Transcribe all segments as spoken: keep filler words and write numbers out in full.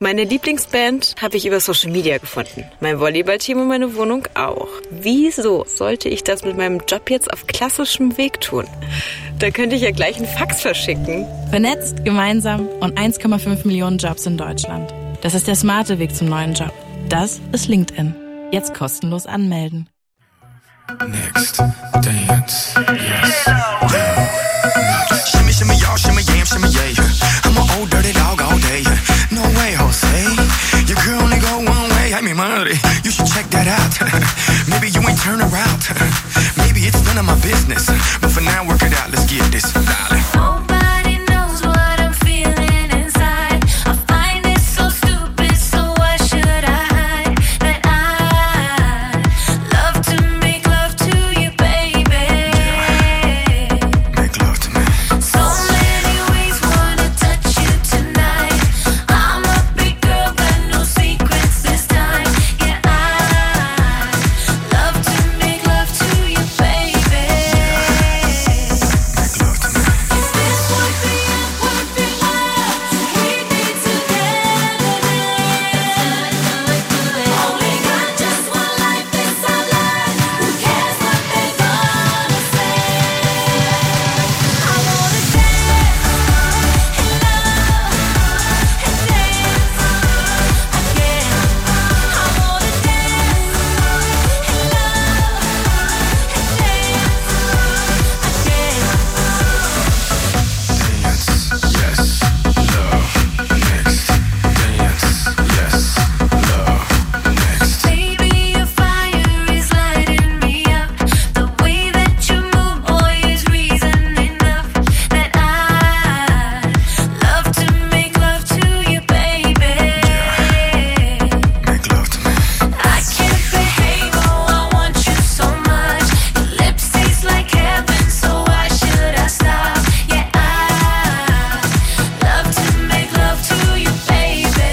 Meine Lieblingsband habe ich über Social Media gefunden. Mein Volleyballteam und meine Wohnung auch. Wieso sollte ich das mit meinem Job jetzt auf klassischem Weg tun? Da könnte ich ja gleich einen Fax verschicken. Vernetzt, gemeinsam und eins Komma fünf Millionen Jobs in Deutschland. Das ist der smarte Weg zum neuen Job. Das ist LinkedIn. Jetzt kostenlos anmelden. Next, dance, yes, yeah. Shimmy, shimmy, y'all, shimmy, yam, shimmy, yeah. I'm an old dirty dog all day. No way, Jose. Your girl only go one way. I mean, money, you should check that out. Maybe you ain't turn around. Maybe it's none of my business. But for now, work it out. Let's get this, darling. Nobody knows what I'm feeling inside. I find it so stupid, so why should I hide that I love to make love to you, baby? Make love to me. So many ways wanna touch you tonight. I'm a big girl, but no secrets this time. Yeah, I love to make love to you, baby. Make love to me. If this would be a perfect world, we'd be together then. Only got just one life, this our life. Who cares what they're gonna say? I wanna dance and love and dance again. I wanna dance and love and dance again. Dance, yes, love, next. Dance, yes, love, next. Baby, your fire is lighting me up. The way that you move, boy, is reason enough that I love to make love to you, baby. Make love to me. I can't behave, oh, I want you so much. Your lips taste like heaven, so why should I stop? Yeah, I love to make love to you, baby.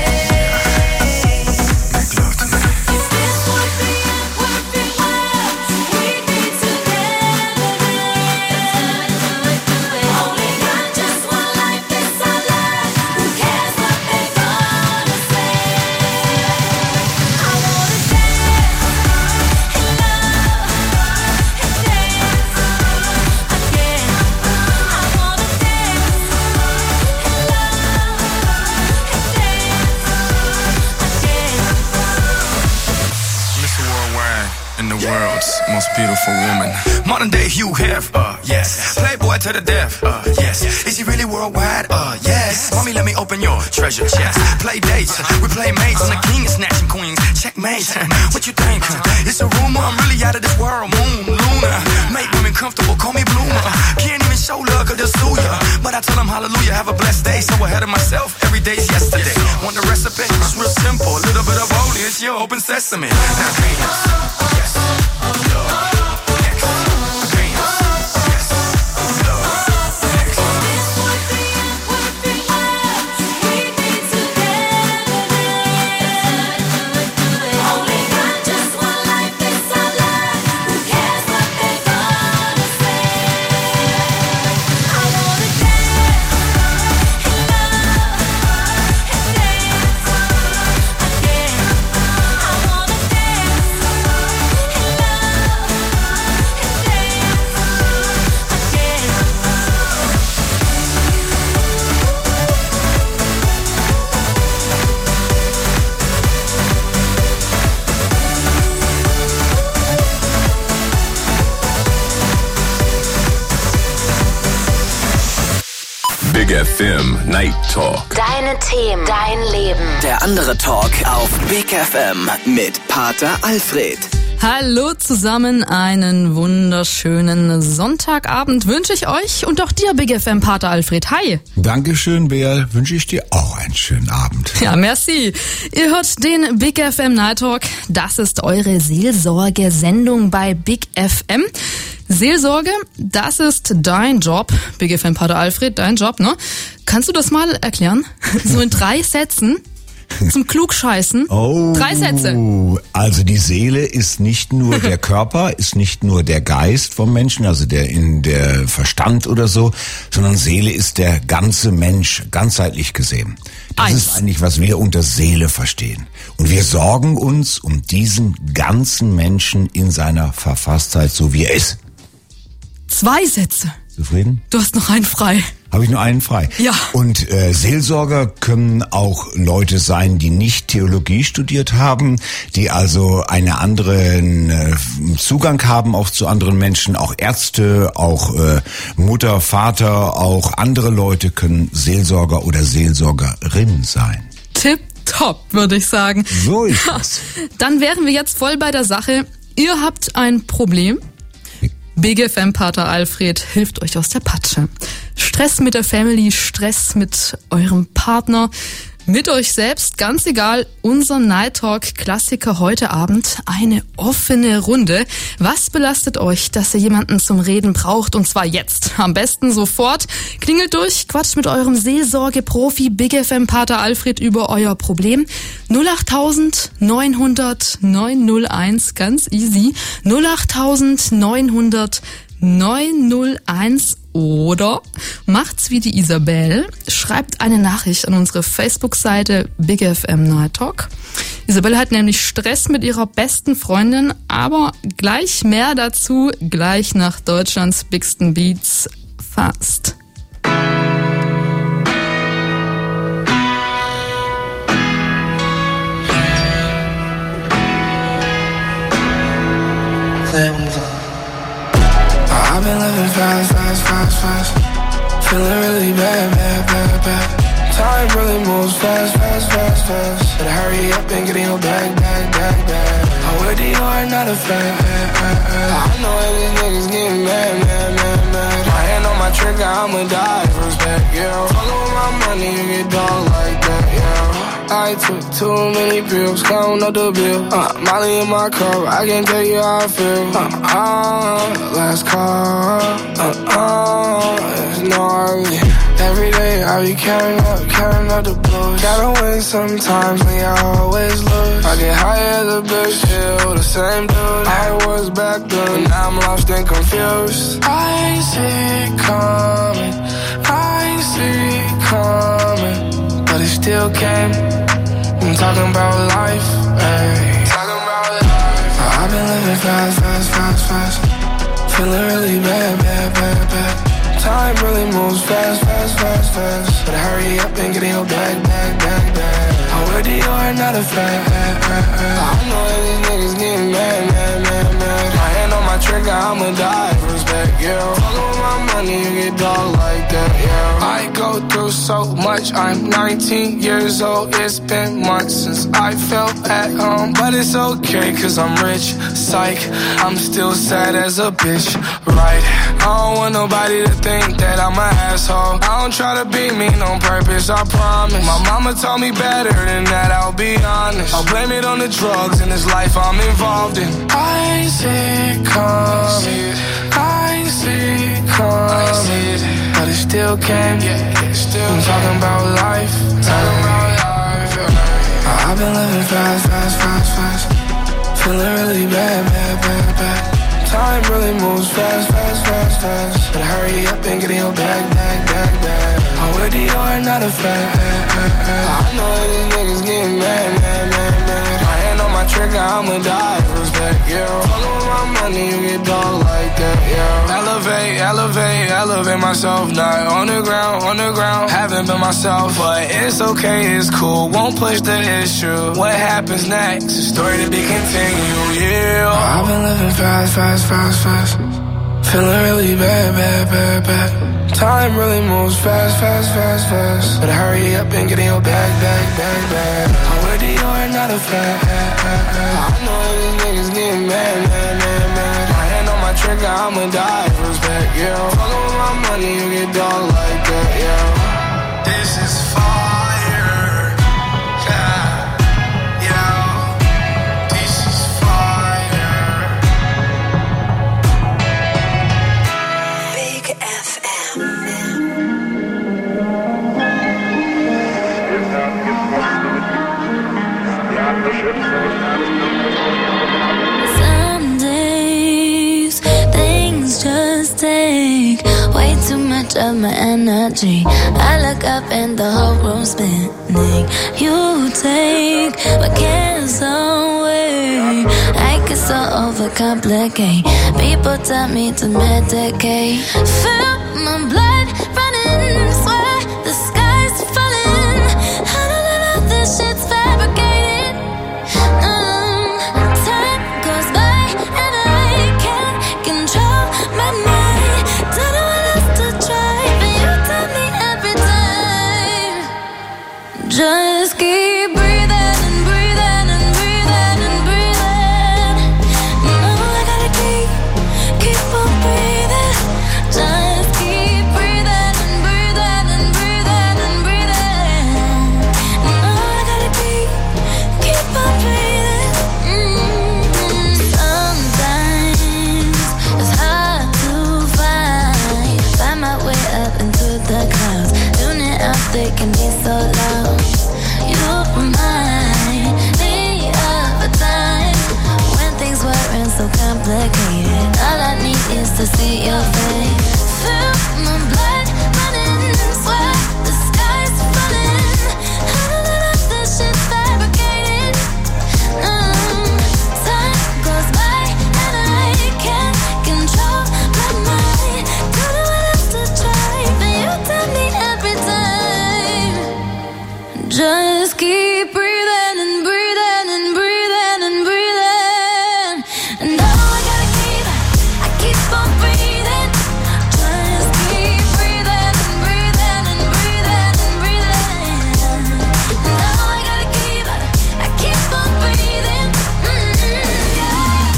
Make love to me. If this would be a perfect world, we'd be together then. Only got just one life, this our life. Who cares what they're gonna say? I wanna dance and love and dance again. I wanna dance and love and dance again. Mister Worldwide and the world's most beautiful woman. Modern day Hugh Hef, uh, yes. Playboy to the death, uh, yes. Is he really worldwide? Uh, yes. Mommy, let me open your treasure chest. Play dates, we play mates. I'm the king of snatching queens. Checkmate. What you think? It's a rumor. I'm really out of this world. Moon, Luna. Make women comfortable. Call me Bloomer. Can't even show love 'cause they'll sue ya. But I tell them hallelujah. Have a blessed day. So ahead of myself. Every day's yesterday. Want the recipe? It's real simple. A little bit of holy. It's your open sesame. Now dance. Yes. Love. Next. Dance. Yes. Love. Next. This would be a perfect world, we'd be together then. Only got just one life, this our life. Who cares what they're gonna say? I wanna dance and love and dance again. I wanna dance and love and Big F M Night Talk. Deine Themen, dein Leben. Der andere Talk auf Big F M mit Pater Alfred. Hallo zusammen, einen wunderschönen Sonntagabend wünsche ich euch und auch dir, Big F M Pater Alfred. Hi. Dankeschön, Bea. Wünsche ich dir auch einen schönen Abend. Ja, merci. Ihr hört den Big F M Night Talk. Das ist eure Seelsorgesendung bei Big F M. Seelsorge, das ist dein Job. Big F M Pater Alfred, dein Job, ne? Kannst du das mal erklären? So in drei Sätzen? Zum Klugscheißen. Oh, Drei Sätze. Also die Seele ist nicht nur der Körper, ist nicht nur der Geist vom Menschen, also der in der Verstand oder so, sondern Seele ist der ganze Mensch, ganzheitlich gesehen. Das Eins. ist eigentlich, was wir unter Seele verstehen. Und wir sorgen uns um diesen ganzen Menschen in seiner Verfasstheit, so wie er ist. Zwei Sätze. Zufrieden? Du hast noch einen frei. Habe ich nur einen frei. Ja. Und äh, Seelsorger können auch Leute sein, die nicht Theologie studiert haben, die also einen anderen äh, Zugang haben auch zu anderen Menschen. Auch Ärzte, auch äh, Mutter, Vater, auch andere Leute können Seelsorger oder Seelsorgerin sein. Tipptopp, würde ich sagen. So ist es. Dann wären wir jetzt voll bei der Sache. Ihr habt ein Problem. Big F M-Pater Alfred hilft euch aus der Patsche. Stress mit der Family, Stress mit eurem Partner, mit euch selbst, ganz egal. Unser Night Talk Klassiker heute Abend, eine offene Runde. Was belastet euch, dass ihr jemanden zum Reden braucht? Und zwar jetzt. Am besten sofort. Klingelt durch, quatscht mit eurem Seelsorge-Profi Big F M-Pater Alfred über euer Problem. null acht neunhundert neunhundertneunhunderteins, ganz easy. null acht neunhundert neunhunderteins oder macht's wie die Isabel, schreibt eine Nachricht an unsere Facebook-Seite Big F M Night Talk. Isabel hat nämlich Stress mit ihrer besten Freundin, aber gleich mehr dazu, gleich nach Deutschlands Bigsten Beats. Fast. I've been living fast, fast, fast, fast. Feeling really bad, bad, bad, bad. Time really moves fast, fast, fast, fast. Better hurry up and get in your bag, bag, bag, bag. I'm with the yard, not a fan. I know that these niggas getting mad, mad, mad, mad. My hand on my trigger, I'ma die for respect, yeah. Fuckin' with my money, you get dog like that, yeah. I took too many pills, counting up the bill. Uh, Molly in my cup, I can't tell you how I feel. Uh, uh, last call, uh, uh, it's no hurry. Every day I be counting up, counting up the blues. Gotta win sometimes, me I always lose. I get high as a bitch, still the same dude I was back then, now I'm lost and confused. I ain't see it coming, I ain't see it coming, but it still came. I'm talking about life, ayy. Talking about life. I've been living fast, fast, fast, fast. Feeling really bad, bad, bad, bad. Time really moves fast, fast, fast, fast. Better hurry up and get in your bag, bag, bag, bag. I'm with the yard, not a fan. I know that these niggas getting mad, mad, mad, mad. My hand on my trigger, I'ma die for respect, yeah. Fuckin' with my money, you get dog like that, yeah. I go through so much, I'm nineteen years old. It's been months since I felt at home, but it's okay, cause I'm rich, psych. I'm still sad as a bitch, right? I don't want nobody to think that I'm an asshole. I don't try to be mean on purpose, I promise. My mama told me better than that, I'll be honest. I'll blame it on the drugs in this life I'm involved in. I ain't see it coming, I ain't see it coming, but it still came. I'm talking about life, talking about life. I've been living fast, fast, fast, fast. Feeling really bad, bad, bad, bad. Time really moves fast, fast, fast, fast. Better hurry up and get in your bag, bag, bag, bag. I'm with the yard, not a fan. I know that these niggas getting mad, mad, mad, mad. My hand on my trigger, I'ma die for respect, yeah. Fuckin' with my money, you get dog like that, yeah. Elevate, elevate, elevate myself. Not on the ground, on the ground. Haven't been myself, but it's okay, it's cool. Won't push the issue. What happens next? A story to be continued, yeah. I've been living fast, fast, fast, fast. Feeling really bad, bad, bad, bad. Time really moves fast, fast, fast, fast. Better hurry up and get in your bag, bag, bag, bag. I'm with the yard, not a fan. I know that these niggas getting mad, mad, mad, mad. My hand on my trigger, I'ma die for respect, yeah. Fuckin' with my money, you get dog like that, yeah. This is fire, yeah, yeah. This is fire. Big F M. Some days things just take way too much much of my energy. I look up and the whole room's spinning. You take my cares away. I get so overcomplicate. People tell me to medicate. Feel my blood running, swear the sky's falling. I don't know if this shit's fabricated. Um, time goes by and I can't control my mind. Don't know what else to try, but you tell me every time. Just keep breathing and breathing and breathing and breathing. No, I gotta keep, keep on breathing. Just keep breathing and breathing and breathing and breathing. No, I gotta keep, keep on breathing. Mm-hmm. Sometimes it's hard to find, find my way up into the clouds. Tuning out, they can be so loud. You remind me of a time when things weren't so complicated. All I need is to see your face. Feel my blood running, swear the sky's falling. I don't know if this shit's fabricated. Um, time goes by and I can't control my mind. Don't know what else to try, but you tell me every time. Just keep breathing and breathing and breathing and breathing. And now I gotta keep, I keep on breathing. Just keep breathing and breathing and breathing and breathing. And now I gotta keep, I keep on breathing. Mm-hmm, yeah.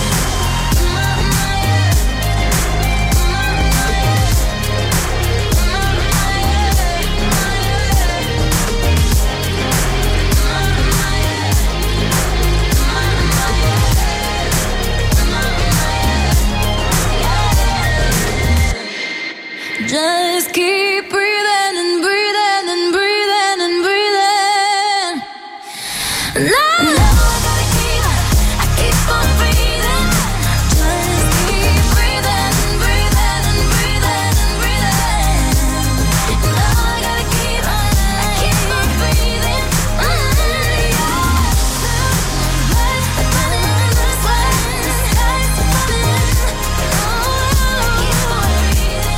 Just keep breathing and breathing and breathing and breathing. No, no, I gotta keep, I keep on breathing. Just keep breathing and breathing and breathing and breathing. No, I gotta keep, I keep on breathing. Mm-hmm, yeah. Blood running, sweat, the sky's falling. Oh, keep on breathing.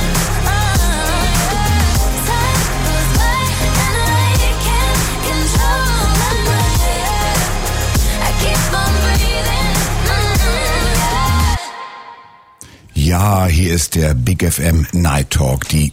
Ja, hier ist der Big F M Night Talk, die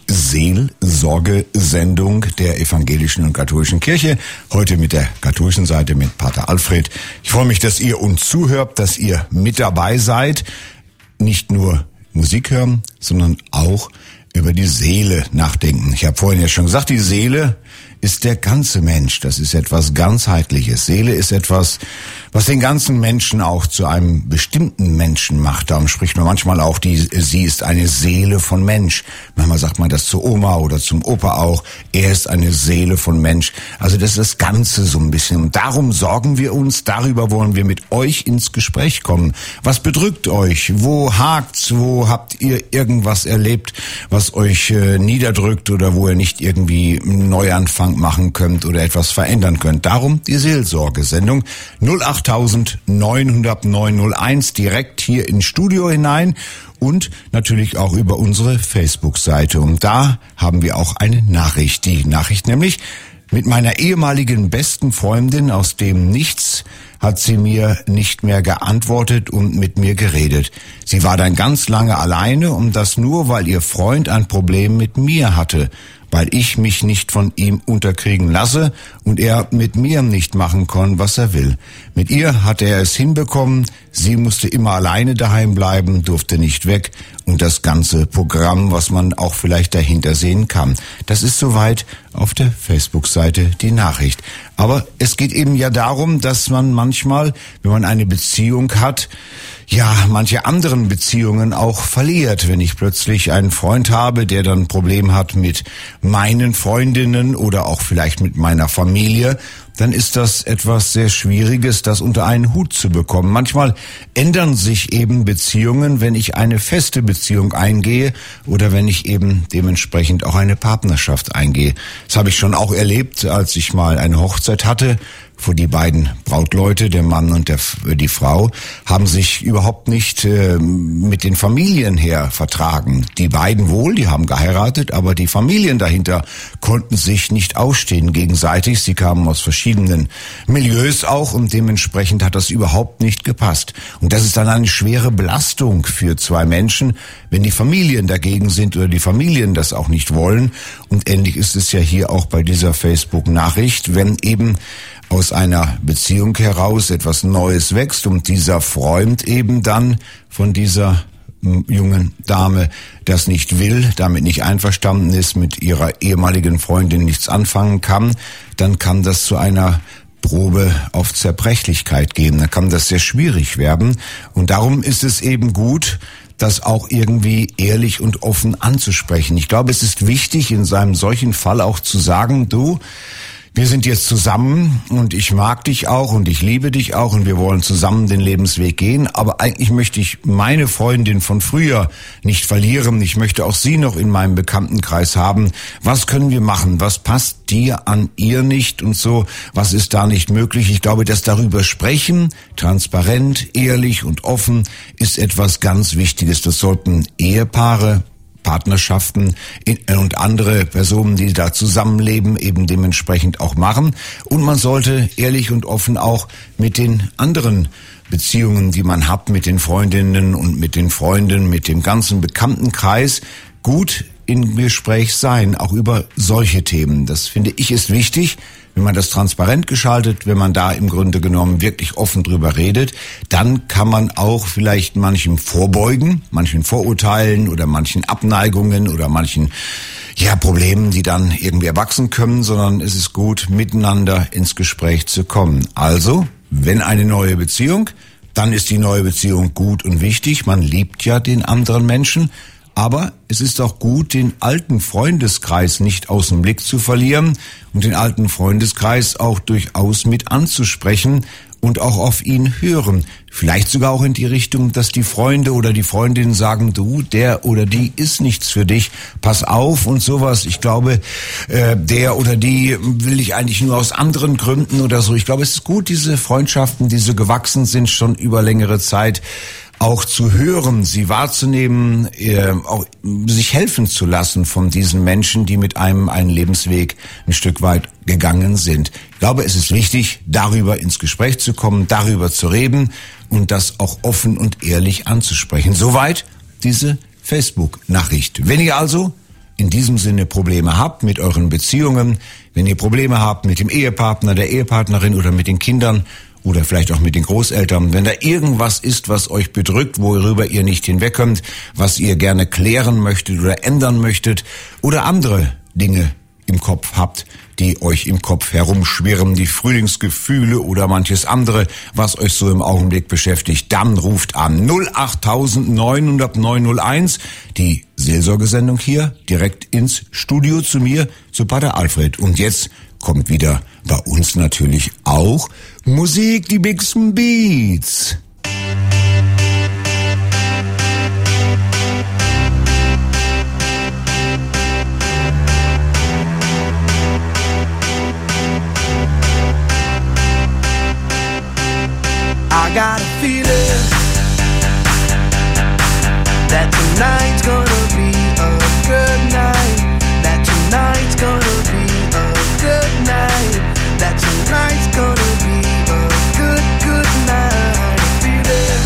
Seelsorgesendung der evangelischen und katholischen Kirche. Heute mit der katholischen Seite, mit Pater Alfred. Ich freue mich, dass ihr uns zuhört, dass ihr mit dabei seid. Nicht nur Musik hören, sondern auch über die Seele nachdenken. Ich habe vorhin ja schon gesagt, die Seele ist der ganze Mensch. Das ist etwas ganzheitliches. Seele ist etwas, was den ganzen Menschen auch zu einem bestimmten Menschen macht. Darum spricht man manchmal auch, die, sie ist eine Seele von Mensch. Manchmal sagt man das zur Oma oder zum Opa auch. Er ist eine Seele von Mensch. Also das ist das Ganze so ein bisschen. Und darum sorgen wir uns, darüber wollen wir mit euch ins Gespräch kommen. Was bedrückt euch? Wo hakt's? Wo habt ihr irgendwas erlebt, was euch äh, niederdrückt oder wo ihr nicht irgendwie einen Neuanfang machen könnt oder etwas verändern könnt? Darum die Seelsorgesendung null acht neun null null neun null eins direkt hier ins Studio hinein und natürlich auch über unsere Facebook-Seite. Und da haben wir auch eine Nachricht. Die Nachricht nämlich: Mit meiner ehemaligen besten Freundin aus dem Nichts hat sie mir nicht mehr geantwortet und mit mir geredet. Sie war dann ganz lange alleine und das nur, weil ihr Freund ein Problem mit mir hatte, weil ich mich nicht von ihm unterkriegen lasse und er mit mir nicht machen kann, was er will. Mit ihr hatte er es hinbekommen, sie musste immer alleine daheim bleiben, durfte nicht weg und das ganze Programm, was man auch vielleicht dahinter sehen kann. Das ist soweit auf der Facebook-Seite die Nachricht. Aber es geht eben ja darum, dass man manchmal, wenn man eine Beziehung hat, ja, manche anderen Beziehungen auch verliert. Wenn ich plötzlich einen Freund habe, der dann ein Problem hat mit meinen Freundinnen oder auch vielleicht mit meiner Familie, dann ist das etwas sehr Schwieriges, das unter einen Hut zu bekommen. Manchmal ändern sich eben Beziehungen, wenn ich eine feste Beziehung eingehe oder wenn ich eben dementsprechend auch eine Partnerschaft eingehe. Das habe ich schon auch erlebt, als ich mal eine Hochzeit hatte, wo die beiden Brautleute, der Mann und der, die Frau, haben sich überhaupt nicht äh, mit den Familien her vertragen. Die beiden wohl, die haben geheiratet, aber die Familien dahinter konnten sich nicht ausstehen gegenseitig. Sie kamen aus verschiedenen Milieus auch und dementsprechend hat das überhaupt nicht gepasst. Und das ist dann eine schwere Belastung für zwei Menschen, wenn die Familien dagegen sind oder die Familien das auch nicht wollen. Und ähnlich ist es ja hier auch bei dieser Facebook-Nachricht, wenn eben aus einer Beziehung heraus etwas Neues wächst und dieser Freund eben dann von dieser jungen Dame das nicht will, damit nicht einverstanden ist, mit ihrer ehemaligen Freundin nichts anfangen kann, dann kann das zu einer Probe auf Zerbrechlichkeit gehen. Dann kann das sehr schwierig werden. Und darum ist es eben gut, das auch irgendwie ehrlich und offen anzusprechen. Ich glaube, es ist wichtig, in seinem solchen Fall auch zu sagen, du, wir sind jetzt zusammen und ich mag dich auch und ich liebe dich auch und wir wollen zusammen den Lebensweg gehen. Aber eigentlich möchte ich meine Freundin von früher nicht verlieren. Ich möchte auch sie noch in meinem Bekanntenkreis haben. Was können wir machen? Was passt dir an ihr nicht und so? Was ist da nicht möglich? Ich glaube, dass darüber sprechen, transparent, ehrlich und offen, ist etwas ganz Wichtiges. Das sollten Ehepaare, Partnerschaften und andere Personen, die da zusammenleben, eben dementsprechend auch machen. Und man sollte ehrlich und offen auch mit den anderen Beziehungen, die man hat, mit den Freundinnen und mit den Freunden, mit dem ganzen Bekanntenkreis gut im Gespräch sein, auch über solche Themen. Das finde ich ist wichtig. Wenn man das transparent geschaltet, wenn man da im Grunde genommen wirklich offen drüber redet, dann kann man auch vielleicht manchem vorbeugen, manchen Vorurteilen oder manchen Abneigungen oder manchen ja Problemen, die dann irgendwie erwachsen können, sondern es ist gut, miteinander ins Gespräch zu kommen. Also, wenn eine neue Beziehung, dann ist die neue Beziehung gut und wichtig. Man liebt ja den anderen Menschen. Aber es ist auch gut, den alten Freundeskreis nicht aus dem Blick zu verlieren und den alten Freundeskreis auch durchaus mit anzusprechen und auch auf ihn hören. Vielleicht sogar auch in die Richtung, dass die Freunde oder die Freundinnen sagen, du, der oder die ist nichts für dich, pass auf und sowas. Ich glaube, äh, der oder die will ich eigentlich nur aus anderen Gründen oder so. Ich glaube, es ist gut, diese Freundschaften, die so gewachsen sind, schon über längere Zeit, auch zu hören, sie wahrzunehmen, äh, auch sich helfen zu lassen von diesen Menschen, die mit einem einen Lebensweg ein Stück weit gegangen sind. Ich glaube, es ist wichtig, darüber ins Gespräch zu kommen, darüber zu reden und das auch offen und ehrlich anzusprechen. Soweit diese Facebook-Nachricht. Wenn ihr also in diesem Sinne Probleme habt mit euren Beziehungen, wenn ihr Probleme habt mit dem Ehepartner, der Ehepartnerin oder mit den Kindern, oder vielleicht auch mit den Großeltern, wenn da irgendwas ist, was euch bedrückt, worüber ihr nicht hinwegkommt, was ihr gerne klären möchtet oder ändern möchtet oder andere Dinge im Kopf habt, die euch im Kopf herumschwirren, die Frühlingsgefühle oder manches andere, was euch so im Augenblick beschäftigt, dann ruft an null acht neun null null neun null eins, die Seelsorgesendung hier direkt ins Studio zu mir, zu Pater Alfred. Und jetzt kommt wieder bei uns natürlich auch Musik, die Bixen Beats. I got a feeling that tonight's gonna be a good night. That tonight's gonna be a good night. That tonight's gonna be a good, good night. A feeling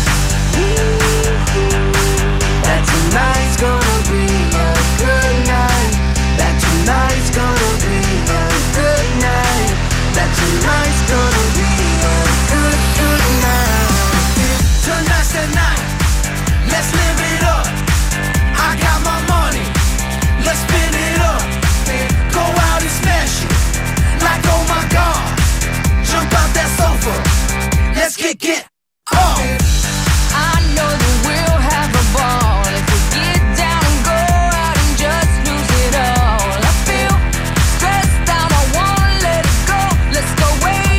that tonight's gonna be a good night. That tonight's gonna be a good night. That tonight's gonna be a good, good night. Tonight's the night, let's live it up. I got my money, let's spin it up. Go out and smash it, like oh my God. Jump out that sofa, let's kick it off. I know that we'll have a ball if we get down and go out and just lose it all. I feel stressed out, I wanna let it go. Let's go way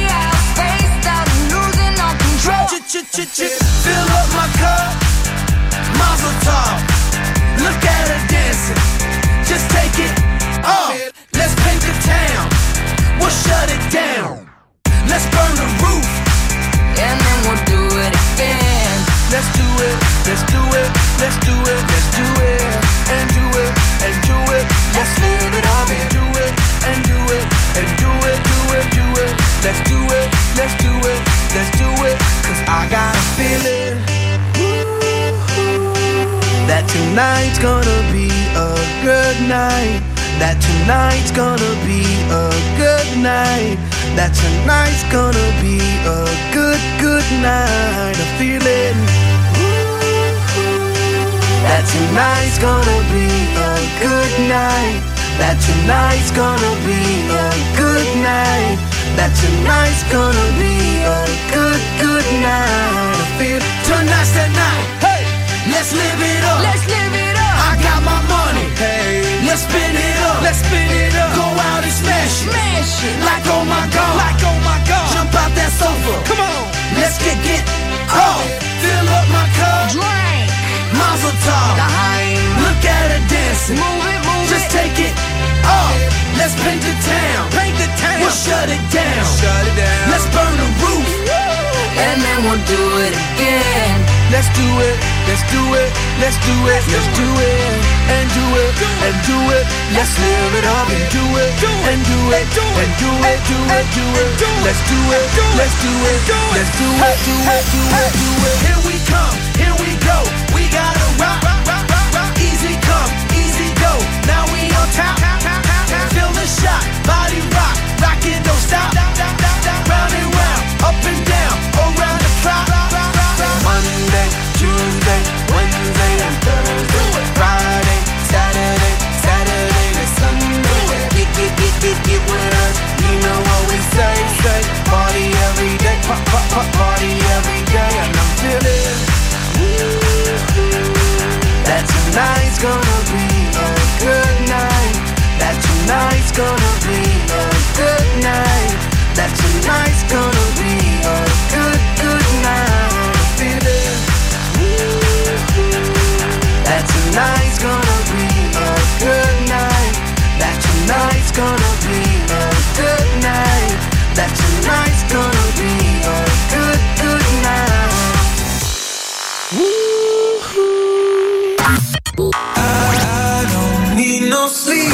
Fill up my cup, Mazel tov. Look at her dancing, just take it off. Let's paint the town, we'll shut it down. Let's burn the roof, and then we'll do it again. Let's do it, let's do it, let's do it, let's do it, and do it, and do it. Let's live it up and do it, and do it, and do it, do it, do it. Let's do it, let's do it, let's do it. Cause I got a feeling that tonight's gonna be a good night. That tonight's gonna be a good night. That tonight's gonna be a good, good night. A feeling that tonight's gonna be a good night. That tonight's gonna be a good night. That tonight's gonna be a good, good night. I feel tonight's the night. Hey, let's live it up. Let's live it up. I got my money. Hey, let's spin it up. Let's spin it up. Go out and smash it. Smash it. Like oh my god. Like oh my god. Jump out that sofa. Come on. Let's get get off. Fill up my cup. Drink. Mazel tov. Look at her dancing. Move it, move Just it. take it off. Let's paint the town. Paint the town. We'll shut it down. Shut it down. Let's burn the roof. And then we'll do it again. Let's do it. Let's do it. Let's do it. Let's do it. And do it. And do it. Let's live it up and do it. And do it. And do it. Do it. Do it. Let's do it. Let's do it. Let's do it. Do it. Do it. Do it. Here we come. Here we go. We gotta rock. rock, rock, rock, rock. Easy come. Easy go. Now we on top. Feel the shot. Body rock. Rockin', don't stop. Round and round. Up and down. Around the clock. Monday, Tuesday, Wednesday, and Thursday. Friday, Saturday, Saturday to Sunday. Get, get, get, get, get with us. You know what we say, say. Party every day. Pop, pop, pop, party every day. And I'm feeling that tonight's gonna be a good night. That tonight's gonna be a good night. That tonight's gonna be a good, good night. Feeling that tonight's gonna be a good night. That tonight's gonna be a good night. That tonight's gonna be a good, good night. I don't need no sleep.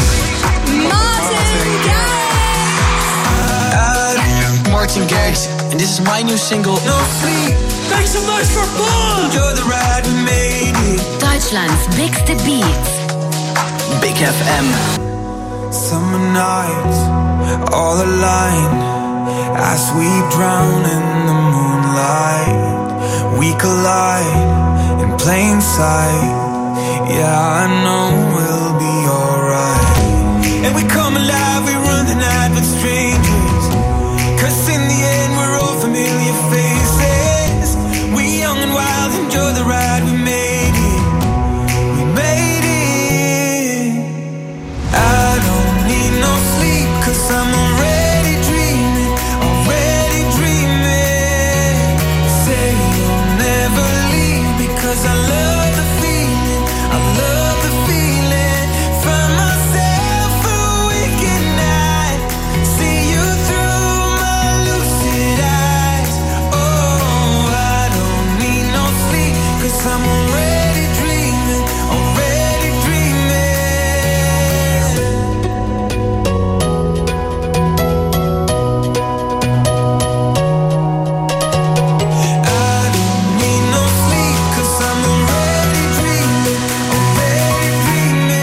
Martin Garrix, and this is my new single. No sleep. Make some noise for Bob. Enjoy the ride, we made it. Deutschlands bigste Beats. Big F M. Summer nights, all aligned, as we drown in the moonlight. We collide in plain sight. Yeah, I know we'll be alright. And we come alive, we run the night with strangers. Cause in the end we're all familiar faces. We young and wild, enjoy the ride, we made it. We made it. I don't need no sleep, cause I'm already dreaming. Already dreaming. Say you'll never leave, because I love the feeling. I love the feeling. Find myself a wicked night. See you through my lucid eyes. Oh, I don't need no sleep, cause I'm already dreaming. Already dreaming. I don't need no sleep, cause I'm already dreaming. Already dreaming.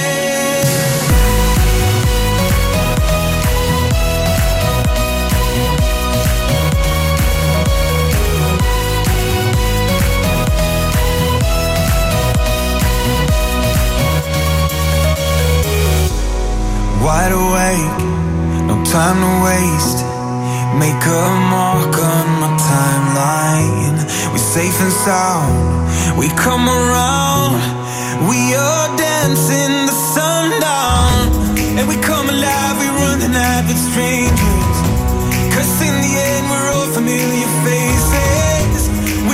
Wide awake, no time to waste. Make a mark on my timeline. We're safe and sound, we come around. We are dancing the sundown. And we come alive, we run the night with strangers. Cause in the end we're all familiar faces.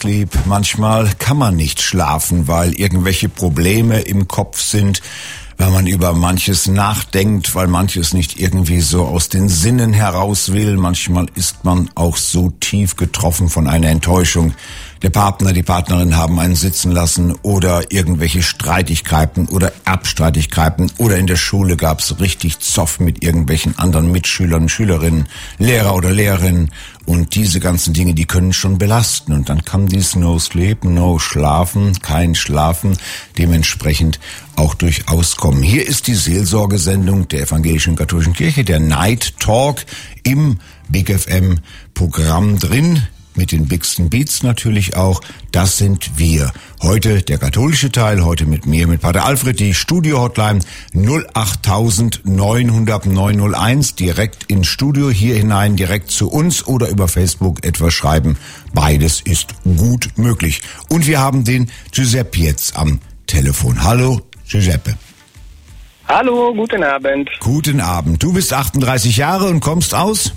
sleep. Manchmal kann man nicht schlafen, weil irgendwelche Probleme im Kopf sind, weil man über manches nachdenkt, weil manches nicht irgendwie so aus den Sinnen heraus will. Manchmal ist man auch so tief getroffen von einer Enttäuschung. Der Partner, die Partnerin haben einen sitzen lassen oder irgendwelche Streitigkeiten oder Erbstreitigkeiten oder in der Schule gab's richtig Zoff mit irgendwelchen anderen Mitschülern und Schülerinnen, Lehrer oder Lehrerinnen und diese ganzen Dinge, die können schon belasten und dann kann dies No Sleep, No Schlafen, kein Schlafen dementsprechend auch durchaus kommen. Hier ist die Seelsorgesendung der Evangelischen Katholischen Kirche, der Night Talk im Big F M Programm drin. Mit den Bigsten Beats natürlich auch. Das sind wir. Heute der katholische Teil, heute mit mir, mit Pater Alfred, die Studio-Hotline null acht neun null null neun null eins, direkt ins Studio, hier hinein, direkt zu uns oder über Facebook etwas schreiben. Beides ist gut möglich. Und wir haben den Giuseppe jetzt am Telefon. Hallo, Giuseppe. Hallo, guten Abend. Guten Abend. Du bist achtunddreißig Jahre und kommst aus?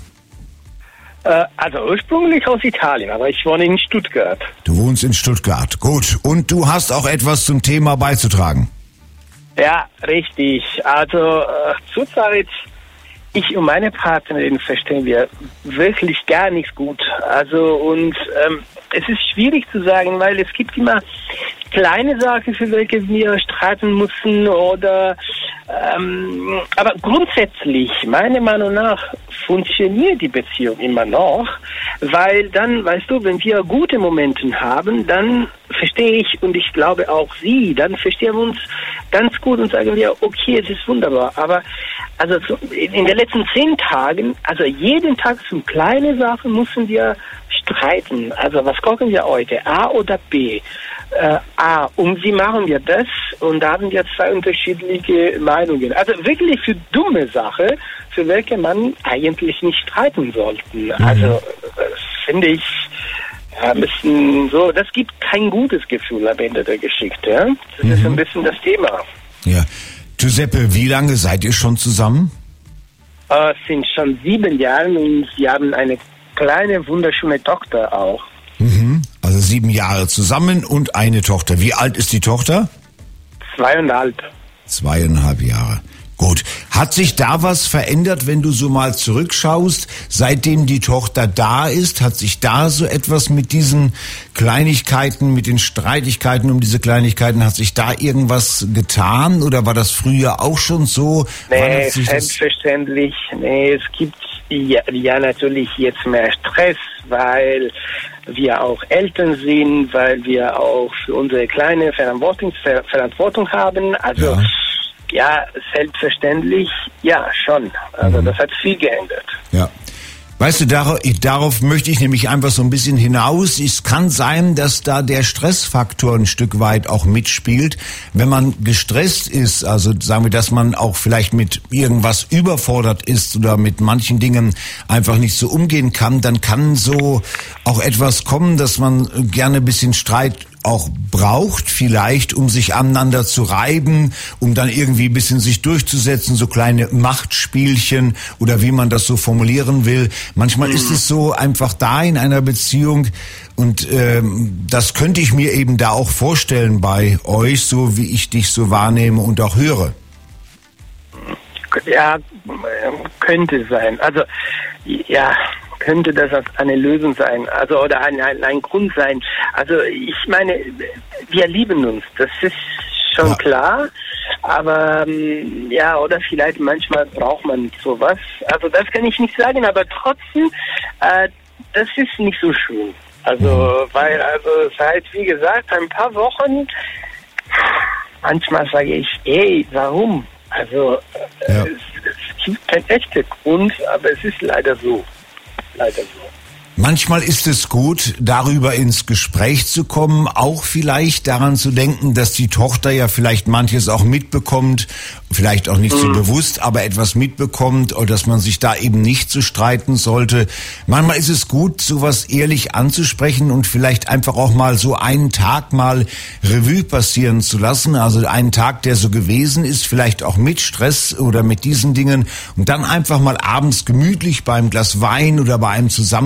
Also ursprünglich aus Italien, aber ich wohne in Stuttgart. Du wohnst in Stuttgart, gut. Und du hast auch etwas zum Thema beizutragen. Ja, richtig. Also äh, zurzeit, ich und meine Partnerin verstehen wir wirklich gar nichts gut. Also und ähm, es ist schwierig zu sagen, weil es gibt immer kleine Sachen, für welche wir streiten müssen oder ähm, aber grundsätzlich, meiner Meinung nach, funktioniert die Beziehung immer noch, weil dann, weißt du, wenn wir gute Momente haben, dann verstehe ich und ich glaube auch sie, dann verstehen wir uns ganz gut und sagen wir, okay, es ist wunderbar, aber also in den letzten zehn Tagen, also jeden Tag zum kleine Sachen müssen wir streiten. Also was kochen wir heute, A oder B? Äh, A, und wie machen wir das? Und da haben wir zwei unterschiedliche Meinungen. Also wirklich für dumme Sachen, für welche man eigentlich nicht streiten sollte. Mhm. Also das finde ich ja, ein bisschen so, das gibt kein gutes Gefühl am Ende der Geschichte. Ja? Das mhm. ist ein bisschen das Thema. Ja. Giuseppe, wie lange seid ihr schon zusammen? Äh, es sind schon sieben Jahre und wir haben eine kleine, wunderschöne Tochter auch. Mhm. Also sieben Jahre zusammen und eine Tochter. Wie alt ist die Tochter? Zweieinhalb. Zweieinhalb Jahre. Gut. Hat sich da was verändert, wenn du so mal zurückschaust, seitdem die Tochter da ist? Hat sich da so etwas mit diesen Kleinigkeiten, mit den Streitigkeiten um diese Kleinigkeiten, hat sich da irgendwas getan? Oder war das früher auch schon so? Nee, selbstverständlich. Nee, es gibt ja, ja natürlich jetzt mehr Stress, weil wir auch Eltern sind, weil wir auch für unsere kleine Verantwortung, Verantwortung haben. Also ja. Ja, selbstverständlich, ja, schon. Also mhm. das hat viel geändert. Ja. Weißt du, darauf, darauf möchte ich nämlich einfach so ein bisschen hinaus. Es kann sein, dass da der Stressfaktor ein Stück weit auch mitspielt. Wenn man gestresst ist, also sagen wir, dass man auch vielleicht mit irgendwas überfordert ist oder mit manchen Dingen einfach nicht so umgehen kann, dann kann so auch etwas kommen, dass man gerne ein bisschen Streit auch braucht, vielleicht, um sich aneinander zu reiben, um dann irgendwie ein bisschen sich durchzusetzen, so kleine Machtspielchen oder wie man das so formulieren will. Manchmal mhm. ist es so einfach da in einer Beziehung und ähm, das könnte ich mir eben da auch vorstellen bei euch, so wie ich dich so wahrnehme und auch höre. Ja, könnte sein. Also, ja... könnte das eine Lösung sein, also oder ein, ein, ein Grund sein. Also ich meine, wir lieben uns, das ist schon ja. klar, aber ja, oder vielleicht manchmal braucht man sowas. Also das kann ich nicht sagen, aber trotzdem, äh, das ist nicht so schön. Also, weil, also seit, wie gesagt, ein paar Wochen, manchmal sage ich, ey, warum? Also ja. es, es gibt keinen echten Grund, aber es ist leider so. Leider so. Manchmal ist es gut, darüber ins Gespräch zu kommen, auch vielleicht daran zu denken, dass die Tochter ja vielleicht manches auch mitbekommt, vielleicht auch nicht mhm. so bewusst, aber etwas mitbekommt und dass man sich da eben nicht zu streiten sollte. Manchmal ist es gut, sowas ehrlich anzusprechen und vielleicht einfach auch mal so einen Tag mal Revue passieren zu lassen, also einen Tag, der so gewesen ist, vielleicht auch mit Stress oder mit diesen Dingen und dann einfach mal abends gemütlich beim Glas Wein oder bei einem Zusammensitzen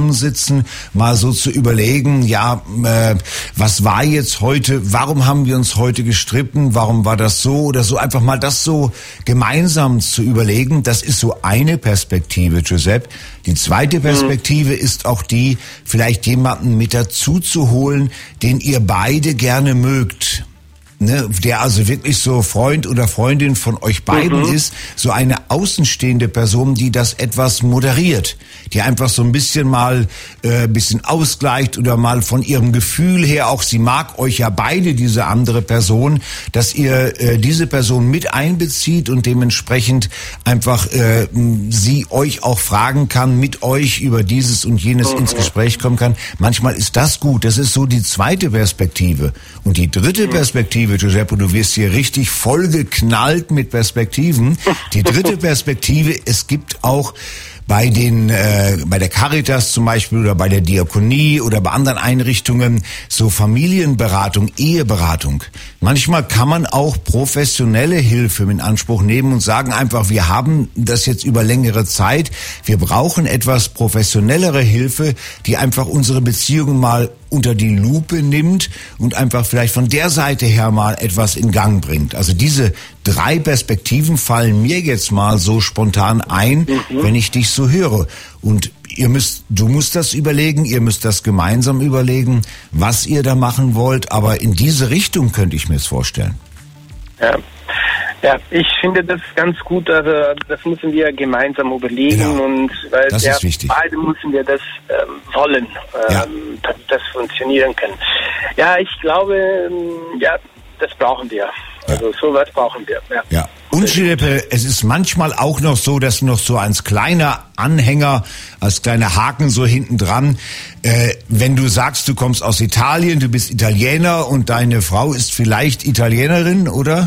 sitzen, mal so zu überlegen, ja, äh, was war jetzt heute, warum haben wir uns heute gestritten, warum war das so oder so, einfach mal das so gemeinsam zu überlegen, das ist so eine Perspektive, Giuseppe. Die zweite Perspektive mhm. ist auch die, vielleicht jemanden mit dazu zu holen, den ihr beide gerne mögt. Ne, der also wirklich so Freund oder Freundin von euch beiden mhm. ist, so eine außenstehende Person, die das etwas moderiert, die einfach so ein bisschen mal äh, ein bisschen ausgleicht oder mal von ihrem Gefühl her, auch sie mag euch ja beide, diese andere Person, dass ihr äh, diese Person mit einbezieht und dementsprechend einfach äh, sie euch auch fragen kann, mit euch über dieses und jenes mhm. ins Gespräch kommen kann. Manchmal ist das gut, das ist so die zweite Perspektive. Und die dritte mhm. Perspektive, Giuseppe, du wirst hier richtig vollgeknallt mit Perspektiven. Die dritte Perspektive, es gibt auch bei den, äh, bei der Caritas zum Beispiel oder bei der Diakonie oder bei anderen Einrichtungen so Familienberatung, Eheberatung. Manchmal kann man auch professionelle Hilfe in Anspruch nehmen und sagen einfach, wir haben das jetzt über längere Zeit, wir brauchen etwas professionellere Hilfe, die einfach unsere Beziehungen mal unter die Lupe nimmt und einfach vielleicht von der Seite her mal etwas in Gang bringt. Also diese drei Perspektiven fallen mir jetzt mal so spontan ein, mhm. wenn ich dich so höre. Und ihr müsst, du musst das überlegen, ihr müsst das gemeinsam überlegen, was ihr da machen wollt. Aber in diese Richtung könnte ich mir es vorstellen. Ja. Ja, ich finde das ganz gut, also das müssen wir gemeinsam überlegen Genau. und weil Das ja, ist wichtig. beide müssen wir das ähm, wollen, ähm, Ja. dass das funktionieren kann. Ja, ich glaube, ähm, ja, das brauchen wir. Also sowas brauchen wir. Ja. Ja. Und Giuseppe, es ist manchmal auch noch so, dass noch so als kleiner Anhänger, als kleiner Haken so hinten dran, äh, wenn du sagst, du kommst aus Italien, du bist Italiener und deine Frau ist vielleicht Italienerin, oder?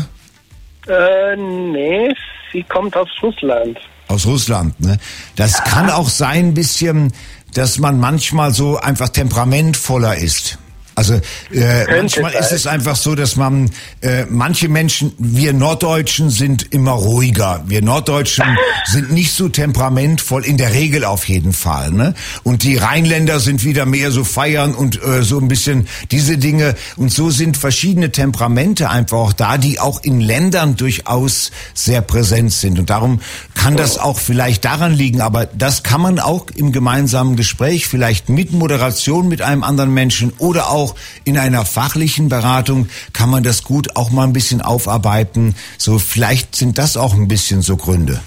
Äh, nee, sie kommt aus Russland. Aus Russland, ne? Das kann auch sein, ein bisschen, dass man manchmal so einfach temperamentvoller ist. Also äh, manchmal ist es einfach so, dass man, äh, manche Menschen, wir Norddeutschen sind immer ruhiger. Wir Norddeutschen sind nicht so temperamentvoll, in der Regel auf jeden Fall. Ne? Und die Rheinländer sind wieder mehr so feiern und äh, so ein bisschen diese Dinge. Und so sind verschiedene Temperamente einfach auch da, die auch in Ländern durchaus sehr präsent sind. Und darum kann das auch vielleicht daran liegen, aber das kann man auch im gemeinsamen Gespräch, vielleicht mit Moderation mit einem anderen Menschen oder auch in einer fachlichen Beratung kann man das gut auch mal ein bisschen aufarbeiten. So, vielleicht sind das auch ein bisschen so Gründe.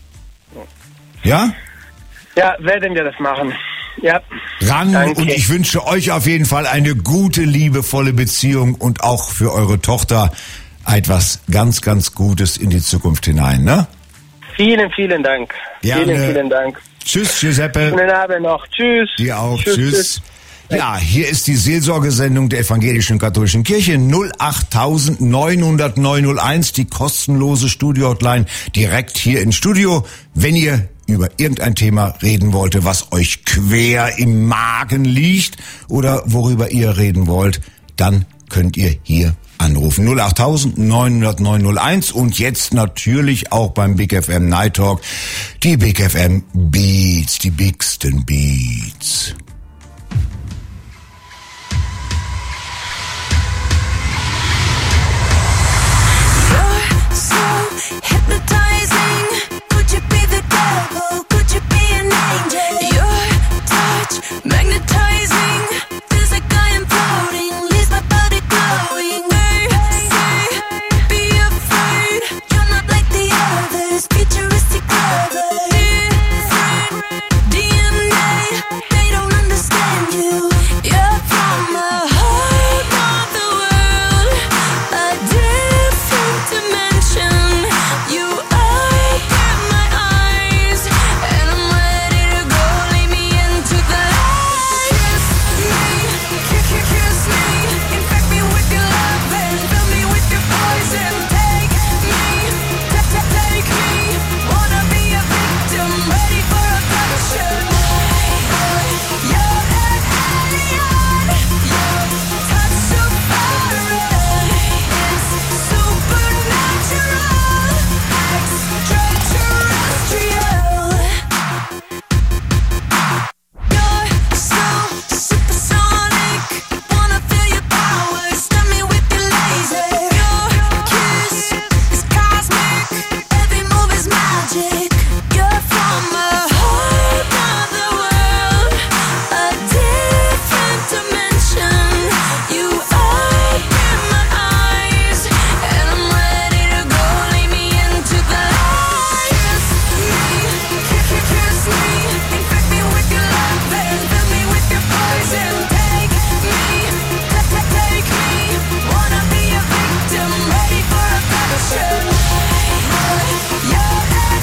Ja? Ja, werden wir das machen. Ja. Ran, Danke. und ich wünsche euch auf jeden Fall eine gute, liebevolle Beziehung und auch für eure Tochter etwas ganz, ganz Gutes in die Zukunft hinein, ne? Vielen, vielen Dank. Gerne. Vielen, vielen Dank. Tschüss, Giuseppe. Schönen Abend noch. Tschüss. Dir auch. Tschüss. Tschüss. tschüss. Ja, hier ist die Seelsorgesendung der Evangelischen Katholischen Kirche null acht neun null null neun null eins, die kostenlose Studio-Hotline direkt hier im Studio. Wenn ihr über irgendein Thema reden wollt, was euch quer im Magen liegt oder worüber ihr reden wollt, dann könnt ihr hier anrufen. null acht neun null null neun null eins und jetzt natürlich auch beim Big F M Night Talk die Big F M Beats, die bigsten Beats.